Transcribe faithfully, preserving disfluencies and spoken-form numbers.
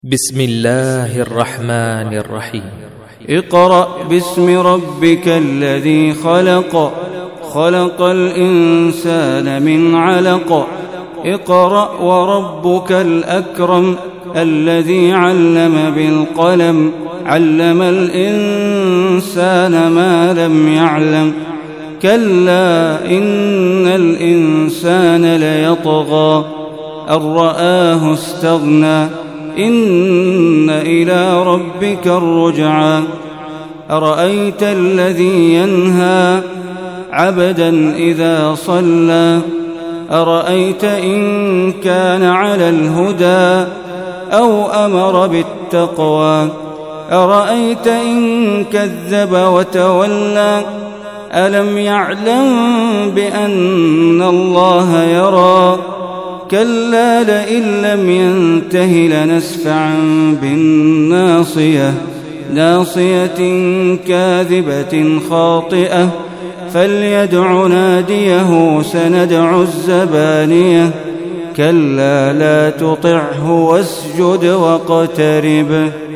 بسم الله الرحمن الرحيم. اقرأ باسم ربك الذي خلق خلق الإنسان من علق اقرأ وربك الأكرم الذي علم بالقلم علم الإنسان ما لم يعلم كلا إن الإنسان ليطغى أن رآه استغنى إن إلى ربك الرجعى أرأيت الذي ينهى عبدا إذا صلى أرأيت إن كان على الهدى أو أمر بالتقوى أرأيت إن كذب وتولى ألم يعلم بأن الله يرى كلا لئن لم ينته لنسفعا بالناصية ناصية كاذبة خاطئة فليدع ناديه سندع الزبانية كلا لا تطعه واسجد واقترب.